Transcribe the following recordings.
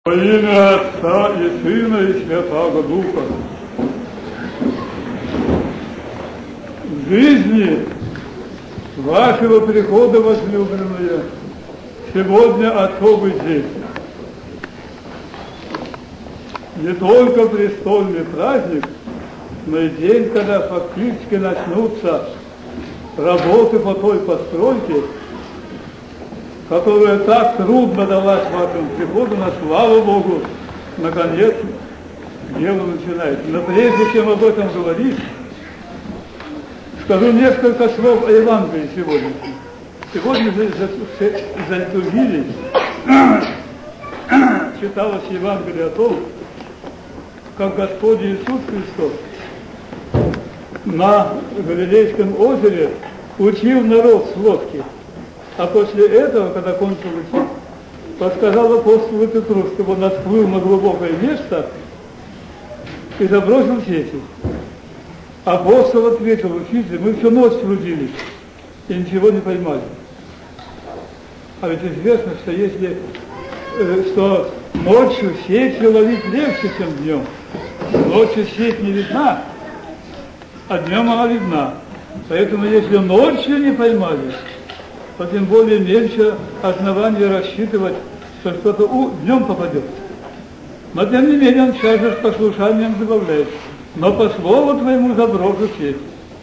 Во имя Отца и Сына и Святаго Духа. В жизни вашего прихода, возлюбленные, сегодня особый день. Не только престольный праздник, но и день, когда фактически начнутся работы по той постройке, которая так трудно далась вашему приходу, но слава Богу, наконец дело начинается. Но прежде чем об этом говорить, скажу несколько слов о Евангелии сегодня. Сегодня за литургией читалось Евангелие о том, как Господь Иисус Христос на Галилейском озере учил народ с лодки. А после этого, когда кончил учить, подсказал апостолу Петру, чтобы он отплыл на глубокое место и забросил сети. Апостол ответил: учитель, мы всю ночь трудились и ничего не поймали. А ведь известно, что ночью сеть ловить легче, чем днем. Ночью сеть не видна, а днем она видна. Поэтому если ночью не поймали, то тем более меньше основания рассчитывать, что что-то днем попадет. Но тем не менее он сейчас же с послушанием добавляет: но по слову твоему заброшу сеть.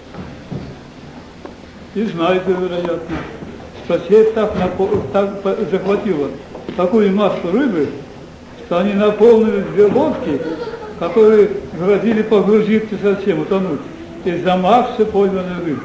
И знаете, вероятно, что сеть так захватила такую массу рыбы, что они наполнили две лодки, которые грозили погрузиться совсем, утонуть, из-за массы пойманной рыбы.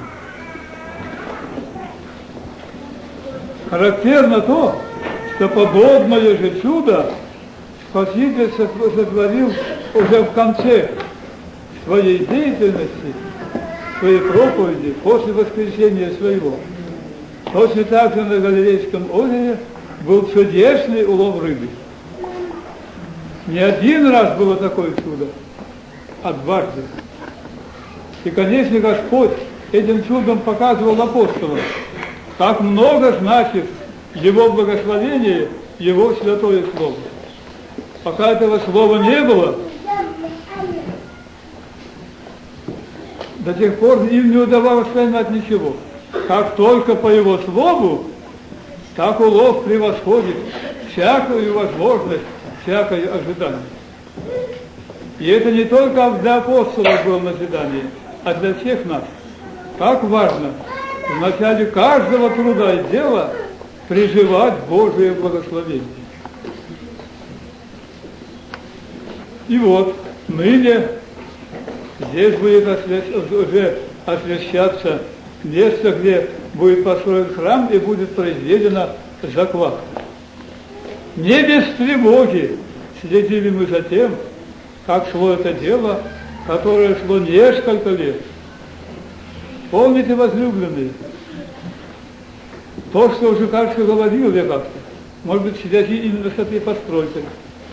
Характерно то, что подобное же чудо Спаситель сотворил уже в конце своей деятельности, своей проповеди, после воскресения своего. Точно так же на Галилейском озере был чудесный улов рыбы. Не один раз было такое чудо, а дважды. И, конечно, Господь этим чудом показывал апостолам, как много значит Его благословение, Его святое Слово. Пока этого Слова не было, до тех пор им не удавалось поймать ничего. Как только по Его Слову, так улов превосходит всякую возможность, всякое ожидание. И это не только для апостолов было назидание, а для всех нас. Как важно в начале каждого труда и дела приживать Божие благословение. И вот ныне здесь будет уже освящаться место, где будет построен храм и будет произведена закладка. Не без тревоги следили мы за тем, как шло это дело, которое шло несколько лет. Помните, возлюбленные, то, что уже, кажется, говорил я как-то, может быть, в связи именно с этой постройкой,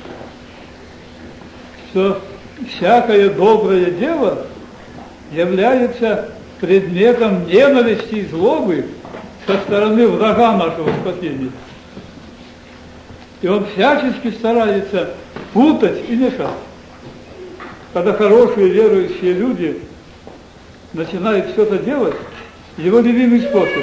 что всякое доброе дело является предметом ненависти и злобы со стороны врага нашего спасения. И он всячески старается путать и мешать. Когда хорошие верующие люди начинает что-то делать, его любимый способ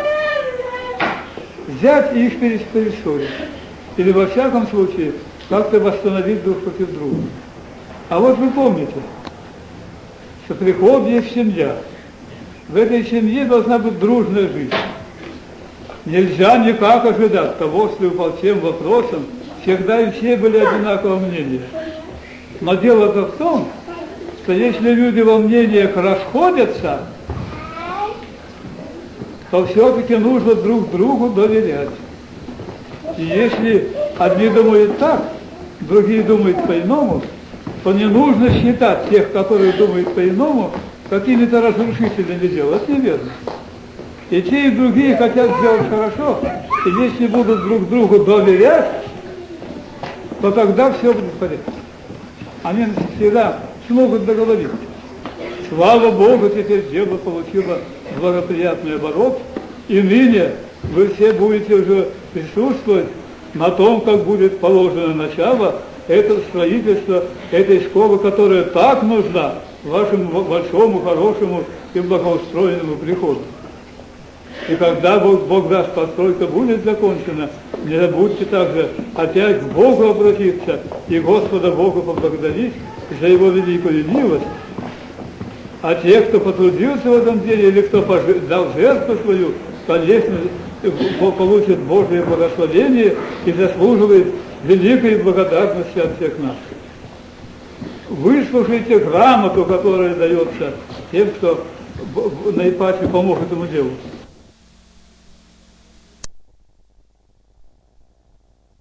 взять и их перессорить. Или во всяком случае как-то восстановить друг против друга. А вот вы помните, что приход есть семья. В этой семье должна быть дружная жизнь. Нельзя никак ожидать того, что по всем вопросам всегда и все были одинакового мнения. Но дело-то в том, что если люди во мнениях расходятся, то все-таки нужно друг другу доверять. И если одни думают так, другие думают по-иному, то не нужно считать тех, которые думают по-иному, какими-то разрушителями дела. Это неверно. И те, и другие хотят сделать хорошо, и если будут друг другу доверять, то тогда все будет в порядке. Они всегда смогут договориться. Слава Богу, теперь дело получило благоприятный оборот, и ныне вы все будете уже присутствовать на том, как будет положено начало, это строительство этой школы, которая так нужна вашему большому, хорошему и благоустроенному приходу. И когда Бог даст, постройка будет закончена, не забудьте также опять к Богу обратиться и Господа Бога поблагодарить за Его великую милость. А те, кто потрудился в этом деле, или кто дал жертву свою, конечно, получит Божие благословение и заслуживает великой благодарности от всех нас. Выслушайте грамоту, которая дается тем, кто наипаче поможет этому делу.